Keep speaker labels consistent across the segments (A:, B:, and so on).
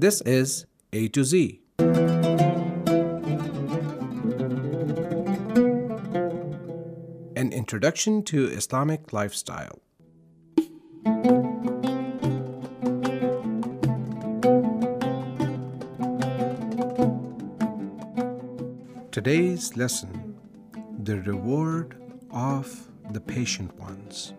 A: This is A to Z. An introduction to Islamic lifestyle. Today's lesson: the reward of the patient ones.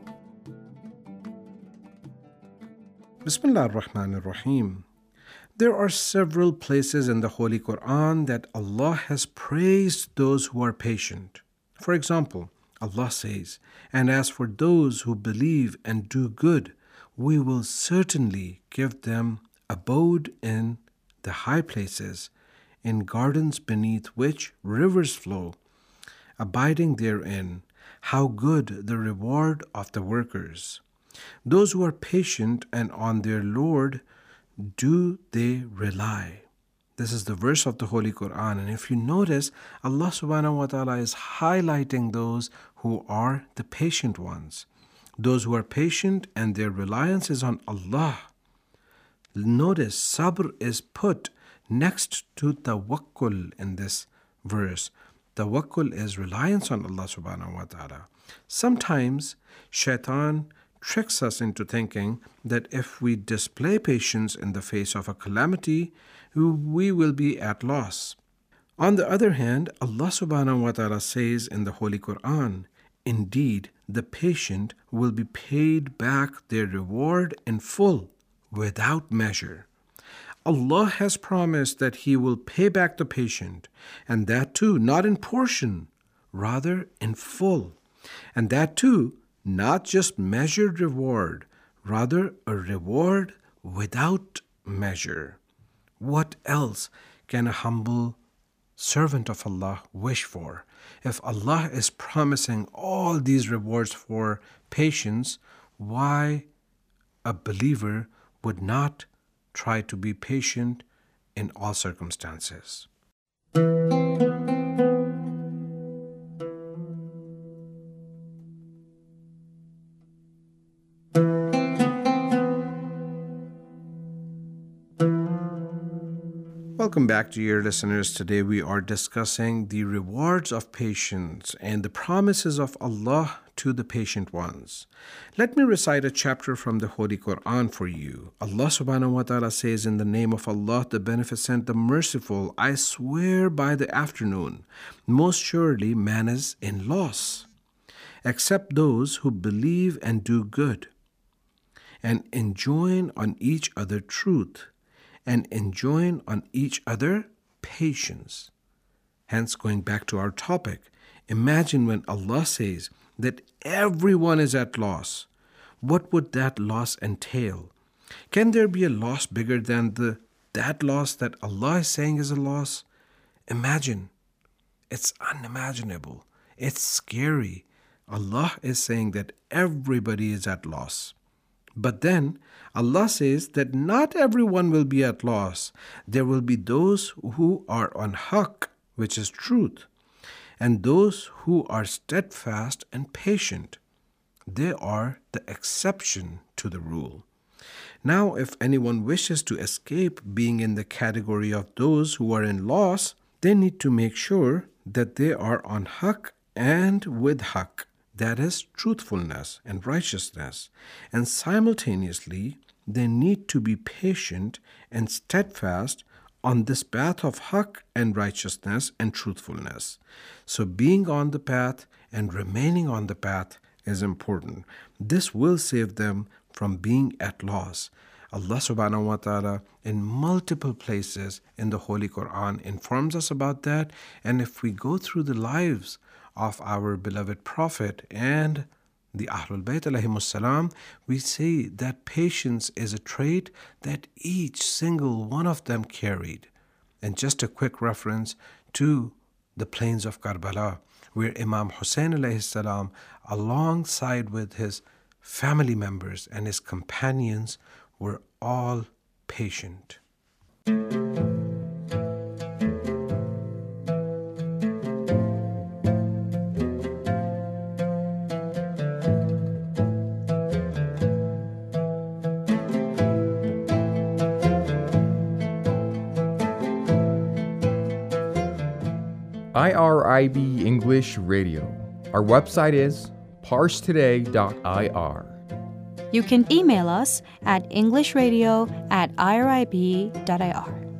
A: Bismillah ar-Rahman ar-Rahim. There are several places in the Holy Quran that Allah has praised those who are patient. For example, Allah says, "And as for those who believe and do good, we will certainly give them abode in the high places, in gardens beneath which rivers flow, abiding therein. How good the reward of the workers! Those who are patient and on their Lord do they rely." This is the verse of the Holy Quran. And if you notice, Allah subhanahu wa ta'ala is highlighting those who are the patient ones. Those who are patient and their reliance is on Allah. Notice, sabr is put next to tawakkul in this verse. Tawakkul is reliance on Allah subhanahu wa ta'ala. Sometimes shaitan tricks us into thinking that if we display patience in the face of a calamity, we will be at loss. On the other hand, Allah subhanahu wa ta'ala says in the Holy Quran, "Indeed, the patient will be paid back their reward in full, without measure." Allah has promised that He will pay back the patient, and that too not in portion, rather in full. And that too not just measured reward, rather a reward without measure. What else can a humble servant of Allah wish for? If Allah is promising all these rewards for patience, why a believer would not try to be patient in all circumstances? Welcome back, dear listeners. Today we are discussing the rewards of patience and the promises of Allah to the patient ones. Let me recite a chapter from the Holy Quran for you. Allah subhanahu wa ta'ala says, "In the name of Allah, the Beneficent, the Merciful, I swear by the afternoon, most surely man is in loss, except those who believe and do good, and enjoin on each other truth, and enjoin on each other patience." Hence, going back to our topic, imagine when Allah says that everyone is at loss. What would that loss entail? Can there be a loss bigger than that loss that Allah is saying is a loss? Imagine. It's unimaginable. It's scary. Allah is saying that everybody is at loss. But then Allah says that not everyone will be at loss. There will be those who are on haqq, which is truth, and those who are steadfast and patient. They are the exception to the rule. Now, if anyone wishes to escape being in the category of those who are in loss, they need to make sure that they are on haqq and with haqq. That is truthfulness and righteousness. And simultaneously, they need to be patient and steadfast on this path of haqq and righteousness and truthfulness. So being on the path and remaining on the path is important. This will save them from being at loss. Allah subhanahu wa ta'ala in multiple places in the Holy Quran informs us about that. And if we go through the lives of our beloved Prophet and the Ahlul Bayt alayhimus salam, we see that patience is a trait that each single one of them carried. And just a quick reference to the plains of Karbala, where Imam Hussein alayhi salam, alongside with his family members and his companions, were all patient.
B: IRIB English Radio. Our website is parsetoday.ir.
C: You can email us at englishradio@irib.ir.